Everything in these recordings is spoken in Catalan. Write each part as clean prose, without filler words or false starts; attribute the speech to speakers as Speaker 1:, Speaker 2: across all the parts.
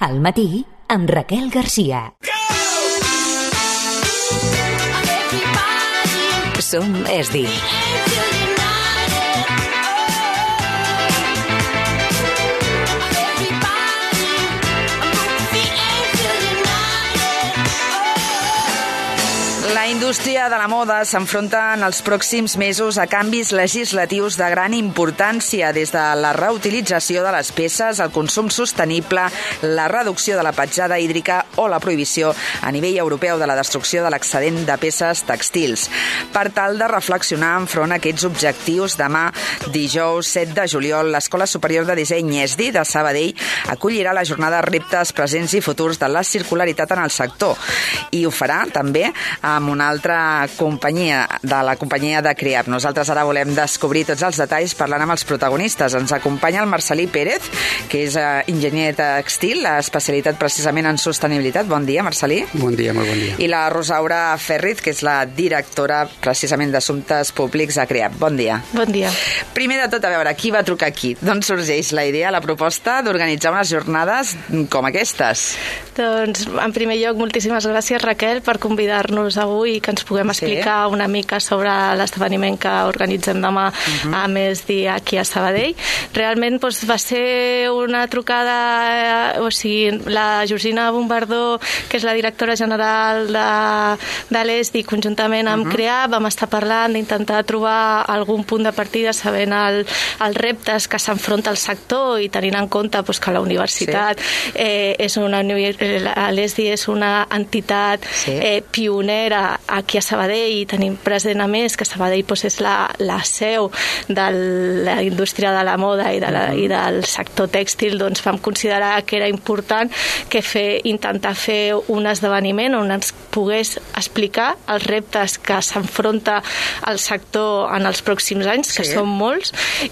Speaker 1: Al matí, amb Raquel Garcia. Som ESDI.
Speaker 2: La indústria de la moda s'enfronta en els pròxims mesos a canvis legislatius de gran importància, des de la reutilització de les peces, el consum sostenible, la reducció de la petjada hídrica o la prohibició a nivell europeu de la destrucció de l'excedent de peces tèxtils. Per tal de reflexionar enfront a aquests objectius, demà, dijous 7 de juliol, l'Escola Superior de Disseny ESDI de Sabadell acollirà la jornada Reptes presents i futurs de la circularitat en el sector, i ho farà també amb una altra companyia, de la companyia de CREAP. Nosaltres ara volem descobrir tots els detalls parlant amb els protagonistes. Ens acompanya el Marcel·lí Pérez, que és enginyer tèxtil, especialitat precisament en sostenibilitat. Bon dia, Marcel·lí.
Speaker 3: Bon dia, molt bon dia.
Speaker 2: I la Rosaura Ferriz, que és la directora precisament d'Assumptes Públics a CREAP. Bon dia.
Speaker 4: Bon dia.
Speaker 2: Primer de tot, a veure, qui va trucar aquí? D'on sorgeix la idea, la proposta d'organitzar unes jornades com aquestes?
Speaker 4: Doncs, en primer lloc, moltíssimes gràcies, Raquel, per convidar-nos avui i que ens puguem explicar una mica sobre l'esdeveniment que organitzem demà a ESDI aquí a Sabadell. Realment va ser una trucada, o sigui, la Georgina Bombardó, que és la directora general de l'ESDI, conjuntament amb CREAP, vam estar parlant d'intentar trobar algun punt de partida sabent els reptes que s'enfronta el sector i tenint en compte que la universitat l'ESDI és una entitat pionera aquí a Sabadell, i tenim present a més que Sabadell és la seu de la indústria de la moda i del sector tèxtil. Doncs vam considerar que era important que intentar fer un esdeveniment on ens pogués explicar els reptes que s'enfronta el sector en els pròxims anys, que són molts,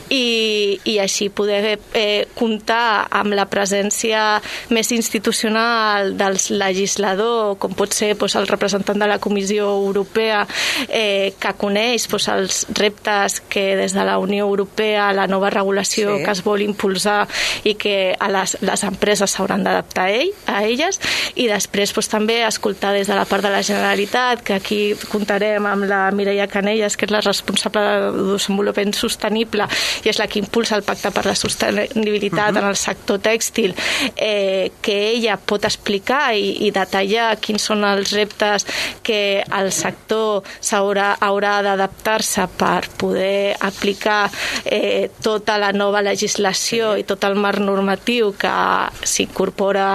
Speaker 4: i així poder comptar amb la presència més institucional del legislador, com pot ser el representant de la Comissió Europea, que coneix els reptes que des de la Unió Europea, la nova regulació que es vol impulsar i que les empreses s'hauran d'adaptar a elles, i després també escoltar des de la part de la Generalitat, que aquí comptarem amb la Mireia Canelles, que és la responsable de desenvolupament sostenible i és la que impulsa el Pacte per la Sostenibilitat en el sector tèxtil, que ella pot explicar i detallar quins són els reptes que el sector haurà d'adaptar-se per poder aplicar tota la nova legislació i tot el marc normatiu que s'incorpora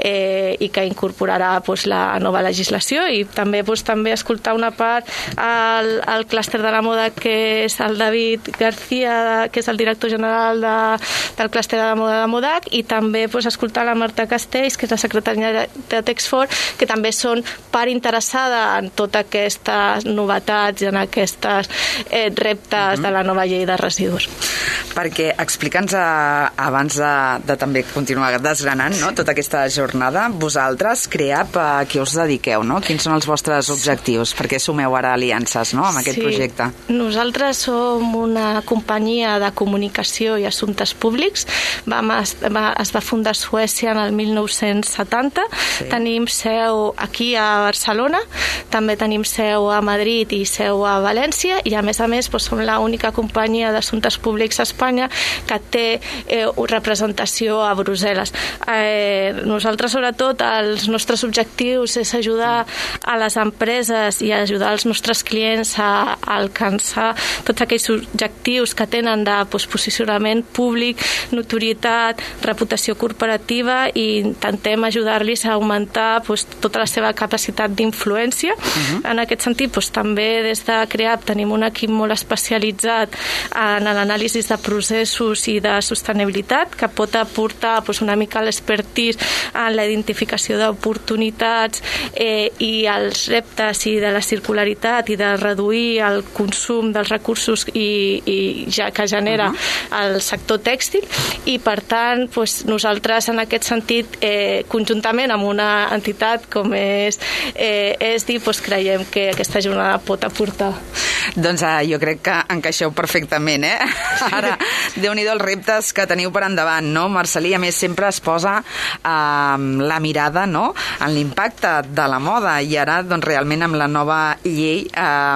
Speaker 4: i que incorporarà la nova legislació, i també escoltar una part al clúster de la moda, que és el David García, que és el director general del clúster de la moda de Modac, i també escoltar la Marta Castells, que és la secretària de Texfor, que també són part interessada en totes aquestes novetats i en aquests reptes de la nova llei de residus.
Speaker 2: Perquè explica'ns, abans de també continuar desgranant tota aquesta jornada, vosaltres, CREAP, a què us dediqueu? Quins són els vostres objectius? Per què sumeu ara aliances amb aquest projecte?
Speaker 4: Nosaltres som una companyia de comunicació i assumptes públics. Es va fundar a Suècia en el 1970. Tenim seu aquí a Barcelona, també tenim seu a Madrid i seu a València, i a més som l'única companyia d'assumptes públics a Espanya que té representació a Brussel·les. Nosaltres, sobretot, els nostres objectius és ajudar a les empreses i ajudar els nostres clients a alcançar tots aquells objectius que tenen de posicionament públic, notorietat, reputació corporativa, i intentem ajudar-los a augmentar tota la seva capacitat d'influència. En aquest sentit, també des de CREAP tenim un equip molt especialitzat en l'anàlisi de processos i de sostenibilitat, que pot aportar una mica l'expertise en la identificació d'oportunitats i els reptes i de la circularitat i de reduir el consum dels recursos que genera el sector tèxtil, i per tant nosaltres en aquest sentit, conjuntament amb una entitat com és ESDI, creiem que aquesta jornada pot aportar.
Speaker 2: Doncs jo crec que encaixeu perfectament, Ara, Déu-n'hi-do els reptes que teniu per endavant, no? Marcel·lí, a més, sempre es posa la mirada, no?, en l'impacte de la moda, i ara, doncs, realment, amb la nova llei,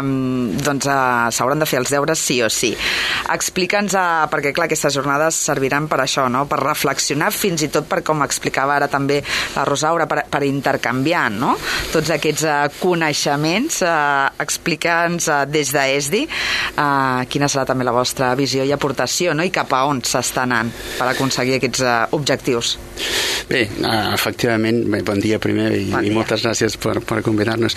Speaker 2: s'hauran de fer els deures sí o sí. Explica'ns, perquè, clar, aquestes jornades serviran per això, no?, per reflexionar, fins i tot per, com explicava ara també la Rosaura, per intercanviar, no?, tots aquests coneixements. Explica'ns des d'ESDI quina serà també la vostra visió i aportació, no?, i cap a on s'està anant per aconseguir aquests objectius.
Speaker 3: Bé, efectivament, bon dia primer i moltes gràcies per convidar-nos.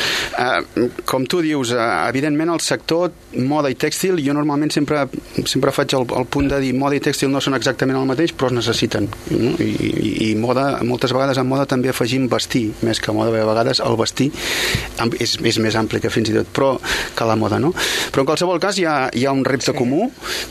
Speaker 3: Com tu dius, evidentment el sector moda i tèxtil, jo normalment sempre faig el punt de dir moda i tèxtil no són exactament el mateix, però es necessiten, no? I moda, moltes vegades en moda també afegim vestir, més que moda, a vegades el vestir és més ampli que fins i tot, però que la moda, no? Però en qualsevol cas hi ha un repte comú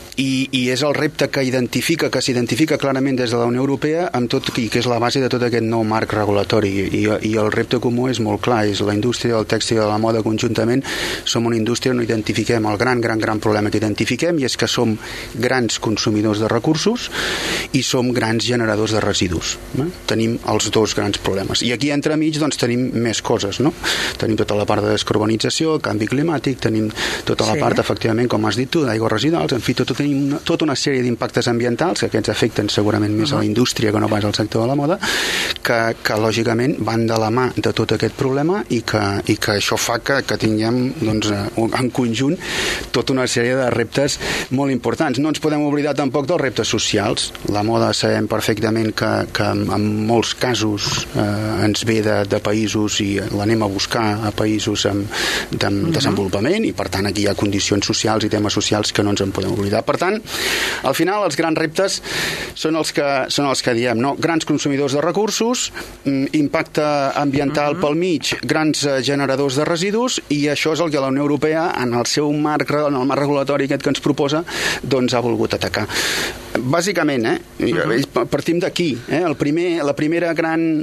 Speaker 3: i és el repte que s'identifica clarament des de la Unió Europea i que és la base de tot aquest nou marc regulatori, i el repte comú és molt clar, és la indústria del tèxtil i de la moda conjuntament. Som una indústria on identifiquem el gran problema que identifiquem, i és que som grans consumidors de recursos i som grans generadors de residus. Tenim els dos grans problemes, i aquí entremig doncs tenim més coses, no? Tenim tota la part de descarbonització, canvi climàtic, tenim tota la part, efectivament, com has dit tu, d'aigües residuals, en fi, tenim tota una sèrie d'impactes ambientals que aquests afecten segurament més a la indústria que no pas al sector de la moda, que lògicament van de la mà de tot aquest problema, i que això fa que tinguem, doncs, en conjunt tota una sèrie de reptes molt importants. No ens podem oblidar tampoc dels reptes socials. La moda sabem perfectament que en molts casos ens ve de països i l'anem a buscar a països amb desenvolupament, i per tant aquí hi ha condicions socials i temes socials que no ens en podem oblidar. Per tant, al final els grans reptes són els que diem, no? Grans consumidors de recursos, impacte ambiental pel mig, grans generadors de residus, i això és el que la Unió Europea, en el marc regulatori aquest que ens proposa, doncs ha volgut atacar. Bàsicament, partim d'aquí. La primera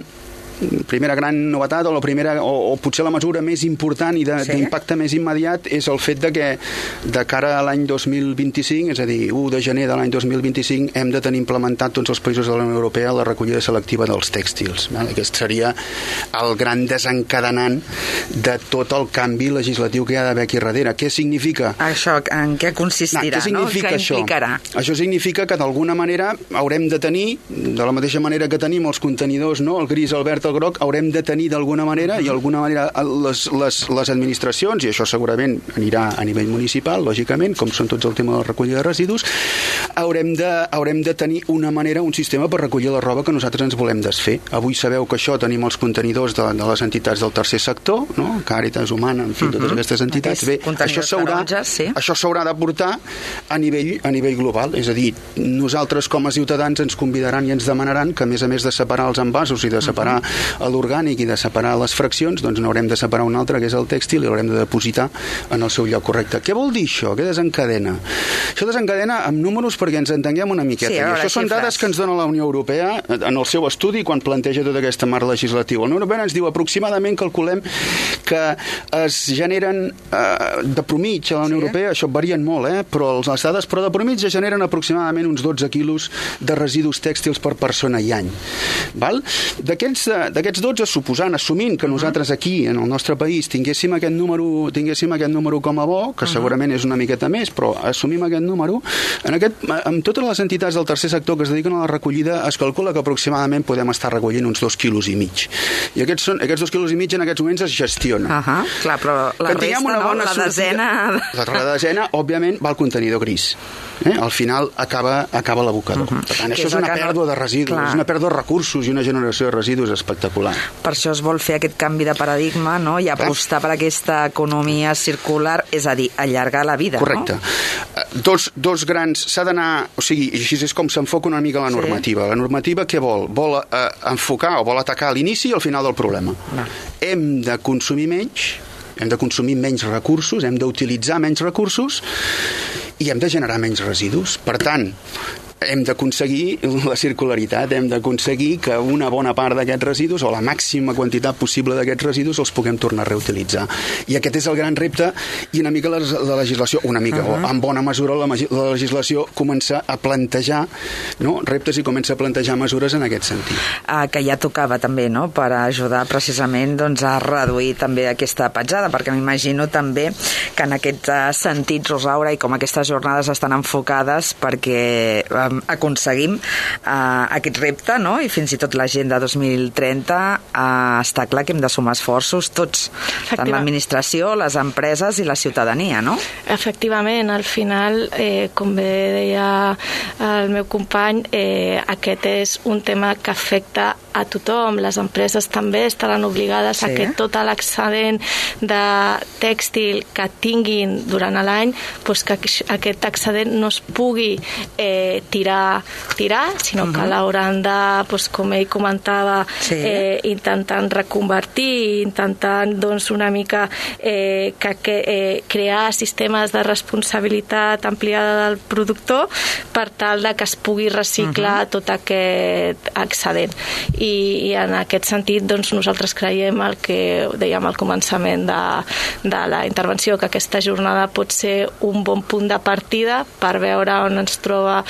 Speaker 3: gran novetat, o potser la mesura més important i d'impacte més immediat, és el fet que de cara a l'any 2025, és a dir, 1 de gener de l'any 2025, hem de tenir implementat tots els països de la Unió Europea la recollida selectiva dels tèxtils. Aquest seria el gran desencadenant de tot el canvi legislatiu que hi ha d'haver aquí darrere. Què significa?
Speaker 2: Això, en què consistirà? Què implicarà?
Speaker 3: Això significa que d'alguna manera haurem de tenir, de la mateixa manera que tenim els contenidors, no? El gris, el verd, el groc, haurem de tenir d'alguna manera, i d'alguna manera les administracions, i això segurament anirà a nivell municipal, lògicament, com són tots el tema de la recollida de residus, haurem de tenir una manera, un sistema per recollir la roba que nosaltres ens volem desfer. Avui sabeu que això tenim els contenidors de les entitats del tercer sector, no? Càritas, Humana, en fi, totes aquestes entitats. Bé, això s'haurà de portar a nivell global, és a dir, nosaltres com a ciutadans ens convidaran i ens demanaran que, a més de separar els envasos i de separar l'orgànic i de separar les fraccions, doncs n'haurem de separar un altre, que és el tèxtil, i l'haurem de depositar en el seu lloc correcte. Què vol dir això? Què desencadena? Això desencadena amb números perquè ens entenguem una miqueta. I això són dades que ens dona la Unió Europea en el seu estudi quan planteja tota aquesta marc legislatiu. La Unió Europea ens diu aproximadament, calculem, que es generen de promig a la Unió Europea, això varien molt, però les dades, però de promig es generen aproximadament uns 12 quilos de residus tèxtils per persona i any. Val? D'aquests 12, assumint que nosaltres aquí, en el nostre país, tinguéssim aquest número com a bo, que segurament és una miqueta més, però assumim aquest número, amb totes les entitats del tercer sector que es dediquen a la recollida, es calcula que aproximadament podem estar recollint uns 2,5 quilos. I aquests 2,5 quilos en aquests moments es gestionen.
Speaker 2: Clar, però la resta, no? La desena...
Speaker 3: La desena, òbviament, va al contenidor gris. Al final acaba l'abocador. Per tant, això és una pèrdua de residus, és una pèrdua de recursos i una generació de residus espectacular.
Speaker 2: Per això es vol fer aquest canvi de paradigma, no? I apostar per aquesta economia circular, és a dir, allargar la vida.
Speaker 3: Correcte. No? Dos grans... S'ha d'anar... O sigui, així és com s'enfoca una mica la normativa. La normativa què vol? Vol enfocar o vol atacar l'inici i el final del problema. Hem de consumir menys recursos, hem d'utilitzar menys recursos i hem de generar menys residus. Per tant, hem d'aconseguir la circularitat, hem d'aconseguir que una bona part d'aquests residus, o la màxima quantitat possible d'aquests residus, els puguem tornar a reutilitzar. I aquest és el gran repte, i una mica la legislació, o en bona mesura la legislació comença a plantejar, no?, reptes i comença a plantejar mesures en aquest sentit.
Speaker 2: Que ja tocava també, no?, per ajudar precisament doncs, a reduir també aquesta petjada, perquè m'imagino també que en aquest sentit, Rosaura, i com aquestes jornades estan enfocades perquè aconseguim aquest repte, no?, i fins i tot l'agenda 2030, està clar que hem de sumar esforços tots, tant l'administració, les empreses i la ciutadania, no?
Speaker 4: Efectivament, al final, com bé deia el meu company, aquest és un tema que afecta a tothom. Les empreses també estaran obligades a que tot l'excedent de tèxtil que tinguin durant l'any, doncs que aquest excedent no es pugui tirar, sinó que l'hauran de, com ell comentava, intentant reconvertir, intentant doncs, una mica crear sistemes de responsabilitat ampliada del productor per tal de que es pugui reciclar tot aquest excedent. I en aquest sentit doncs, nosaltres creiem el que dèiem al començament de la intervenció, que aquesta jornada pot ser un bon punt de partida per veure on ens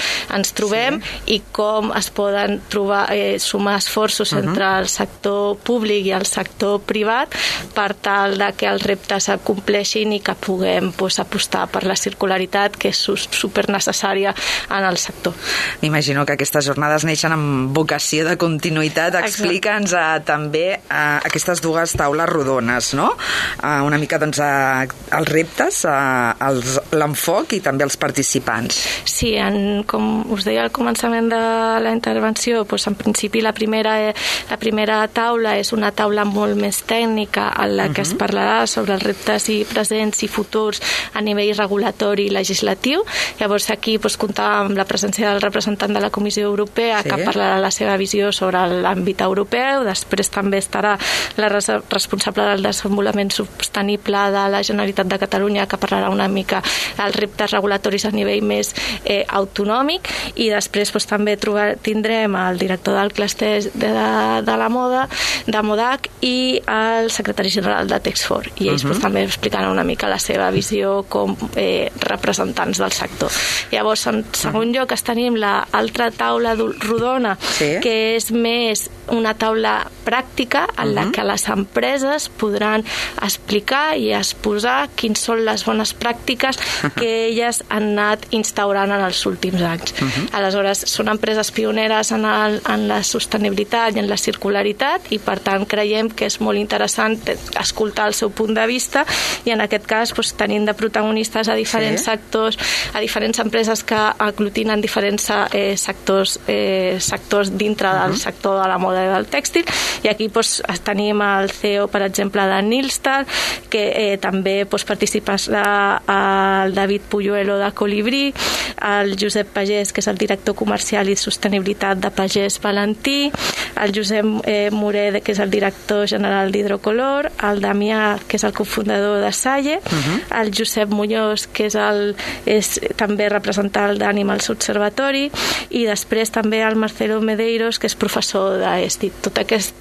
Speaker 4: trobem i com es poden sumar esforços entre el sector públic i el sector privat per tal de que els reptes s'acompleixin i que puguem apostar per la circularitat, que és supernecessària en el sector.
Speaker 2: M'imagino que aquestes jornades neixen amb vocació de continuïtat. Explica'ns també aquestes dues taules rodones, no? Una mica doncs, els reptes, l'enfoc i també els participants.
Speaker 4: Sí, com us deia al començament de la intervenció, doncs, en principi la primera taula és una taula molt més tècnica en la que es parlarà sobre els reptes i presents i futurs a nivell regulatori i legislatiu. Llavors aquí comptava amb la presència del representant de la Comissió Europea que parlarà la seva visió sobre l'àmbit europeu. Després també estarà la responsable del desenvolupament sostenible de la Generalitat de Catalunya, que parlarà una mica dels reptes regulatoris a nivell més autonòmic, i després també tindrem el director del clúster de la moda, de MODAC, i el secretari general de Texfor, i ells també explicaran una mica la seva visió com representants del sector. Llavors, en segon lloc, tenim l'altra taula rodona, que és més una taula pràctica en la que les empreses podran explicar i exposar quins són les bones pràctiques que elles han anat instaurant en els últims anys. Aleshores, són empreses pioneres en la sostenibilitat i en la circularitat, i per tant creiem que és molt interessant escoltar el seu punt de vista, i en aquest cas tenim de protagonistes a diferents sectors, a diferents empreses que aglutinen diferents sectors dintre del sector de la moda i del tèxtil. I aquí tenim el CEO, per exemple, de Nilstar, que també participarà el David Puyuelo de Colibrí, el Josep Pagès, que és el director comercial i sostenibilitat de Pagès Valentí, el Josep Moret, que és el director general d'Hidrocolor, el Damià, que és el cofundador de Salle, el Josep Muñoz, que és també representant d'Animals Observatory, i després també el Marcelo Medeiros, que és professor d'ESTI. Tot aquest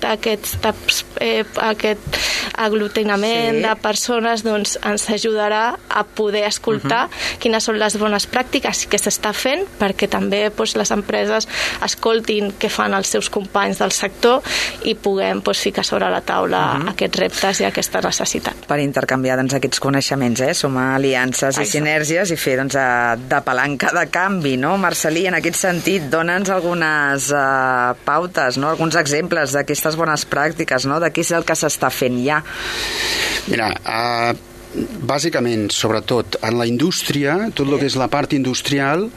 Speaker 4: aglutinament de persones ens ajudarà a poder escoltar quines són les bones pràctiques que s'està fent, perquè també les empreses escoltin què fan els seus companys del sector i puguem ficar sobre la taula aquests reptes i aquesta necessitat.
Speaker 2: Per intercanviar aquests coneixements, sumar aliances i sinergies i fer de palanca de canvi, no? Marcel·lí, en aquest sentit, dona'ns algunes pautes, no? Alguns exemples d'aquestes bones pràctiques, no? De què és el que s'està fent ja.
Speaker 3: Mira, bàsicament, sobretot, en la indústria, tot el que és la part industrial,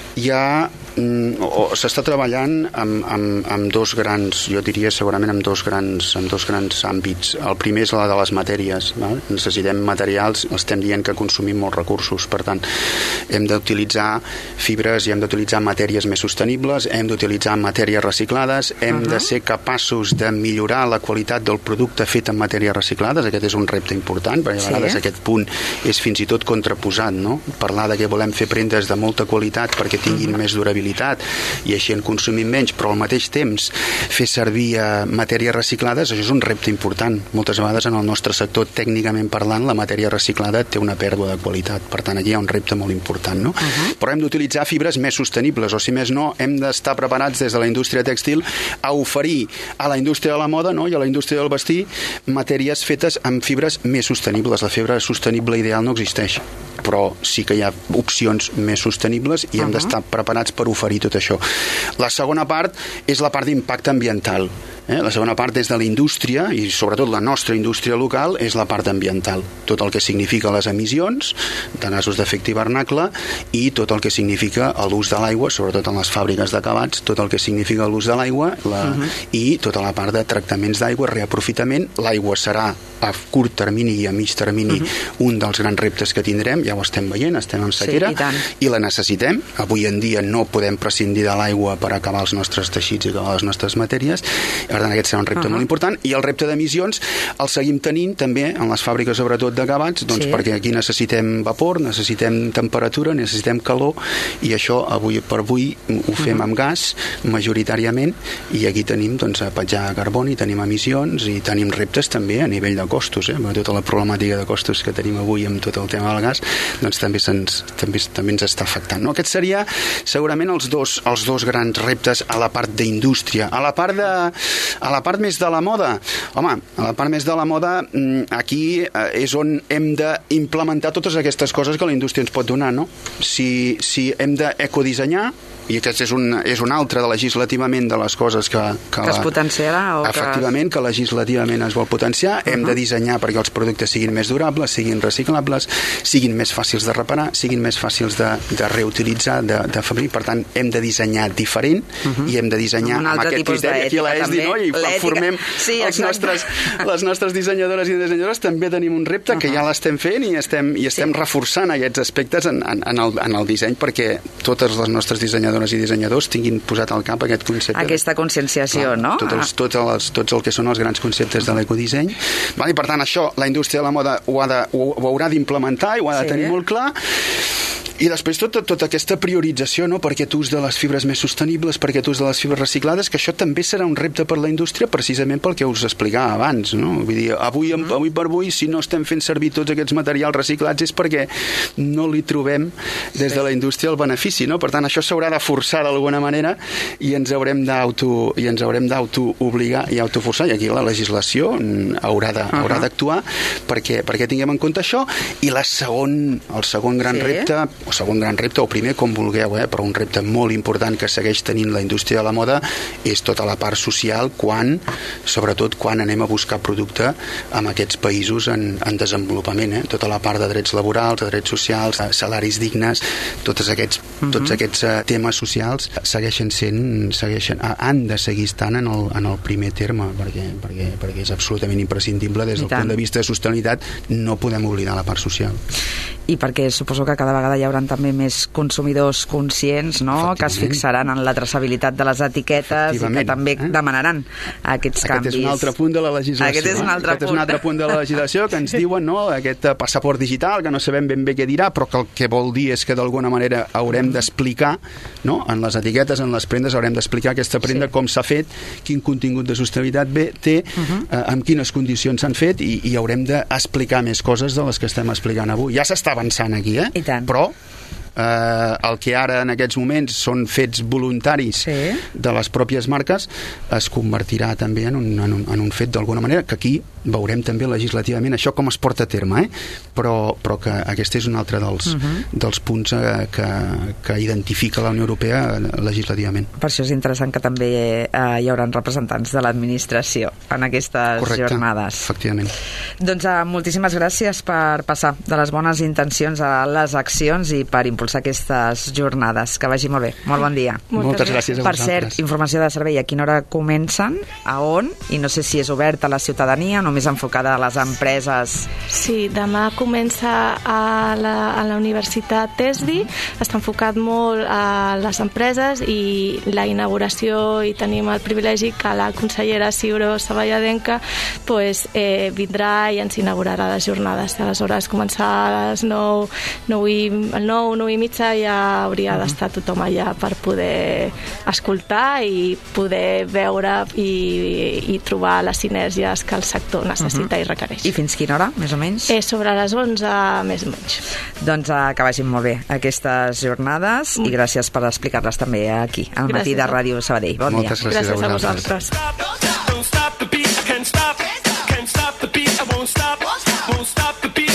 Speaker 3: s'està treballant amb dos grans, jo diria segurament amb dos grans àmbits. El primer és la de les matèries, val? Necessitem materials, estem dient que consumim molts recursos, per tant hem d'utilitzar fibres i hem d'utilitzar matèries més sostenibles, hem d'utilitzar matèries reciclades, hem de ser capaços de millorar la qualitat del producte fet amb matèries reciclades. Aquest és un repte important, perquè a vegades aquest punt és fins i tot contraposat, no? Parlar de que volem fer prendes de molta qualitat perquè tinguin més durabilitat i així en consumim menys, però al mateix temps fer servir matèries reciclades, això és un repte important. Moltes vegades en el nostre sector, tècnicament parlant, la matèria reciclada té una pèrdua de qualitat. Per tant, aquí hi ha un repte molt important, no? Però hem d'utilitzar fibres més sostenibles, o si més no, hem d'estar preparats des de la indústria tèxtil a oferir a la indústria de la moda, no? I a la indústria del vestir matèries fetes amb fibres més sostenibles. La fibra sostenible ideal no existeix, però sí que hi ha opcions més sostenibles i hem d'estar preparats per oferir tot això. La segona part és la part d'impacte ambiental. La segona part des de la indústria, i sobretot la nostra indústria local, és la part ambiental. Tot el que significa les emissions de gasos d'efecte hivernacle i tot el que significa l'ús de l'aigua, sobretot en les fàbriques d'acabats, tot el que significa l'ús de l'aigua i tota la part de tractaments d'aigua, reaprofitament. L'aigua serà a curt termini i a mig termini un dels grans reptes que tindrem, ja ho estem veient, estem en sequera, i la necessitem. Avui en dia no podem prescindir de l'aigua per acabar els nostres teixits i acabar les nostres matèries. Per tant, aquest serà un repte molt important. I el repte d'emissions el seguim tenint també en les fàbriques, sobretot d'acabats, doncs perquè aquí necessitem vapor, necessitem temperatura, necessitem calor, i això avui per avui ho fem amb gas majoritàriament, i aquí tenim doncs, petjar carboni, tenim emissions i tenim reptes també a nivell de costos, tota la problemàtica de costos que tenim avui amb tot el tema del gas, doncs també ens està afectant. No? Aquests seria segurament els dos grans reptes a la part d'indústria. A la part més de la moda, home, a la part més de la moda, aquí és on hem d'implementar totes aquestes coses que la indústria ens pot donar, no? Si hem d'ecodissenyar, i aquest és un altre legislativament de les coses que
Speaker 2: es potenciarà, o
Speaker 3: efectivament, que legislativament es vol potenciar. Hem de dissenyar perquè els productes siguin més durables, siguin reciclables, siguin més fàcils de reparar, siguin més fàcils de reutilitzar, de fabricar. Per tant, hem de dissenyar diferent i hem de dissenyar amb aquest criteri. Aquí l'ESDI, no? I formem les nostres dissenyadores i dissenyadores, també tenim un repte que ja l'estem fent i estem reforçant aquests aspectes en el disseny, perquè totes les nostres dissenyadores i dissenyadors tinguin posat al cap aquest concepte.
Speaker 2: Aquesta conscienciació, no?
Speaker 3: Tots el que són els grans conceptes de l'ecodisseny. I per tant, això, la indústria de la moda ho haurà d'implementar i ho ha de tenir molt clar. I després tota aquesta priorització, no? Per aquest ús de les fibres més sostenibles, per aquest ús de les fibres reciclades, que això també serà un repte per la indústria, precisament pel que us explicava abans, no? Vull dir, avui per avui, si no estem fent servir tots aquests materials reciclats és perquè no li trobem des de la indústria el benefici, no? Per tant, això s'haurà de forçar d'alguna manera i ens haurem d'autoobligar i autoforçar, i aquí la legislació haurà d'actuar perquè tinguem en compte això. I el segon gran repte, o primer, com vulgueu, però un repte molt important que segueix tenint la indústria de la moda és tota la part social, sobretot quan anem a buscar producte en aquests països en desenvolupament, tota la part de drets laborals, de drets socials, salaris dignes, tots aquests temes socials han de seguir estant en el primer terme, perquè és absolutament imprescindible des del punt de vista de sostenibilitat. No podem oblidar la part social.
Speaker 2: I perquè suposo que cada vegada hi haurà també més consumidors conscients, no?, que es fixaran en la traçabilitat de les etiquetes i que també demanaran aquests canvis.
Speaker 3: Aquest és un altre punt de la legislació. Aquest és un altre punt de la legislació que ens diuen, no?, aquest passaport digital, que no sabem ben bé què dirà, però que el que vol dir és que d'alguna manera haurem d'explicar, no?, en les etiquetes, en les prendes, haurem d'explicar aquesta prenda com s'ha fet, quin contingut de sostenibilitat té, amb quines condicions s'han fet, i haurem d'explicar més coses de les que estem explicant avui. Ja s'està avançant aquí, però el que ara en aquests moments són fets voluntaris de les pròpies marques es convertirà també en un fet d'alguna manera, que aquí veurem també legislativament això com es porta a terme, però que aquest és un altre dels punts que identifica la Unió Europea legislativament.
Speaker 2: Per això és interessant que també hi haurà representants de l'administració en aquestes jornades.
Speaker 3: Efectivament.
Speaker 2: Doncs moltíssimes gràcies per passar de les bones intencions a les accions i per impulsar aquestes jornades. Que vagi molt bé. Molt bon dia.
Speaker 3: Moltes gràcies a vosaltres.
Speaker 2: Per cert, informació de servei, a quina hora comencen, a on, i no sé si és obert a la ciutadania, només més enfocada a les empreses.
Speaker 4: Sí, demà comença a la Universitat TESDI, està enfocat molt a les empreses i la inauguració, i tenim el privilegi que la consellera Ciuró Saballadenca vindrà i ens inaugurarà les jornades. Aleshores, començar a les 9 i mitja ja hauria d'estar tothom allà per poder escoltar i poder veure i trobar les sinergies que el sector necessita i requereix.
Speaker 2: I fins quina hora, més o menys?
Speaker 4: Sobre les 11, més o menys.
Speaker 2: Doncs que vagin molt bé aquestes jornades i gràcies per explicar-les també aquí, al matí de Ràdio Sabadell. Bon dia.
Speaker 3: Moltes gràcies a vosaltres.
Speaker 5: Don't stop the beat, I can't stop. Can't stop the beat, I won't stop. Won't stop the beat.